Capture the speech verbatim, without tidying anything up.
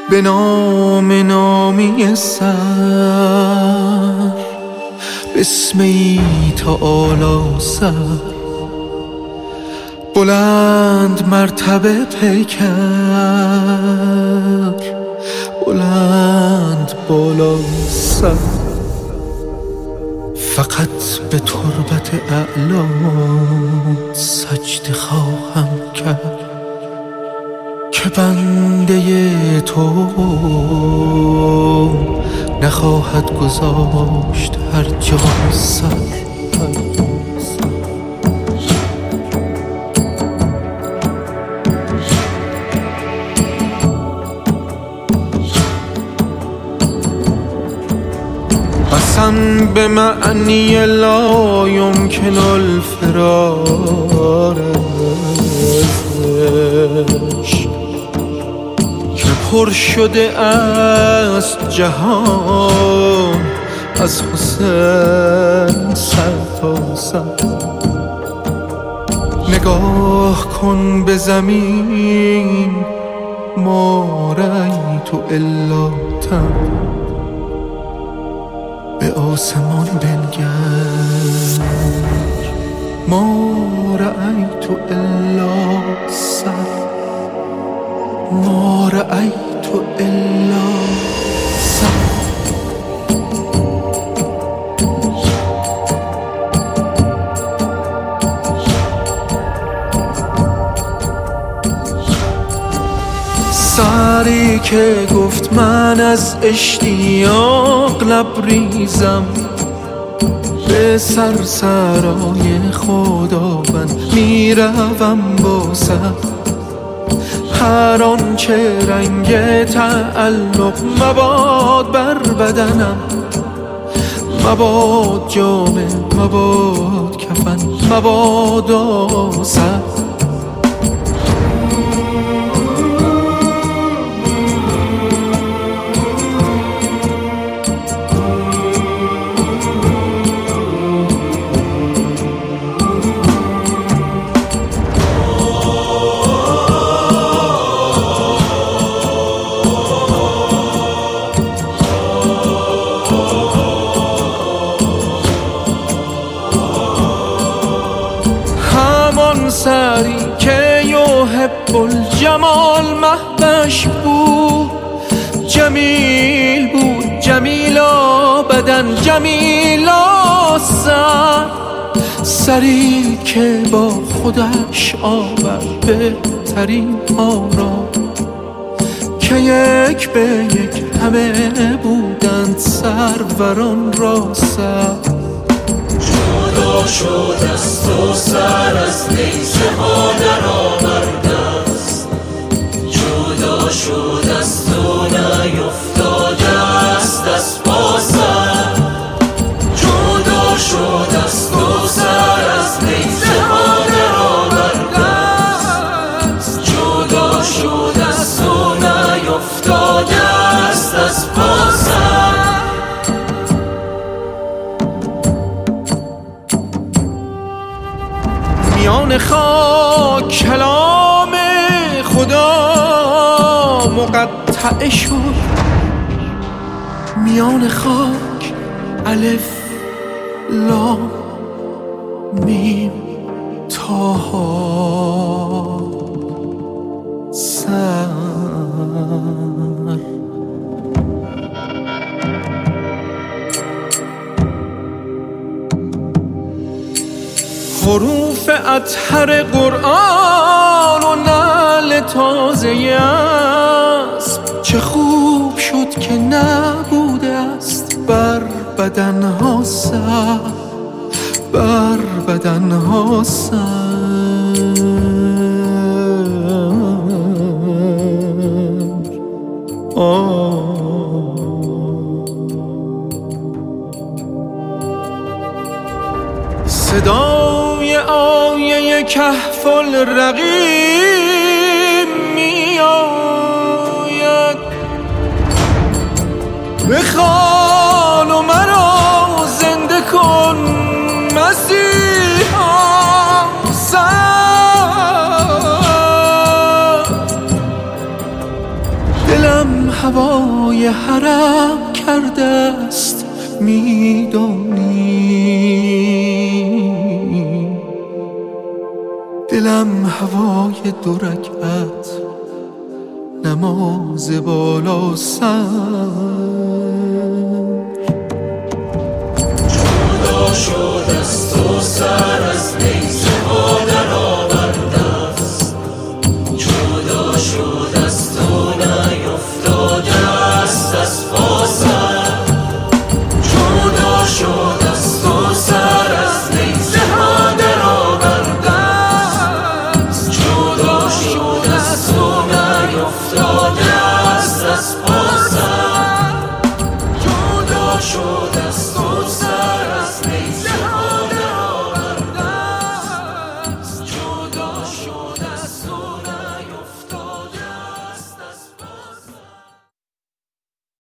به نام نامی سر بسمی تعالی سر بلند مرتبه پیکر بلند بالا سر فقط به تربت اعلا سجده خواهم کرد که بنده تو نخواهد گذاشت هر جا سر. قسم به معنی لا یمکن الفرار ازش که پر شده است جهان از حسین سر تا سر. نگاه کن به زمین ما رأیت الا تن به آسمان بنگر ما رأیت الا سر ما رأیت الا سر. سری که گفت من از اشتیاق لبریزم به سرسرای خداوند میروم با سر. هر آنچه رنگ تعلق مباد بر بدنم مباد جامه مباد کفن مباد آسر. سری که یحب الجمال مهبش بود جمیل بود جمیلا بدن جمیلا سر. سری که با خودش آورد بهترین ها را که یک به یک همه بودند سروران را سر. جدا شد است و سر از نیزه ها در آورده است جدا شد است و نیفتاده است از پا سر. جدا شد است و سر از نیزه ها در آورده است جدا شد است و نیفتاده است از پا سر. میان خاک کلام خدا مقطع شد میان خاک الف لام میم طه سر. حروف اطهر قرآن و نعل تازه اسب چه خوب شد که نبوده است بر بدنها سر بر بدنها سر. آه صدای آیه کهف الرقیم می آید بخوان و مرا زنده کن مسیحا سر. دلم هوای حرم کرده است میدانی. دلم هوای دو رکعت نماز بالا سر جدا شد از تو سر از نیزه ها در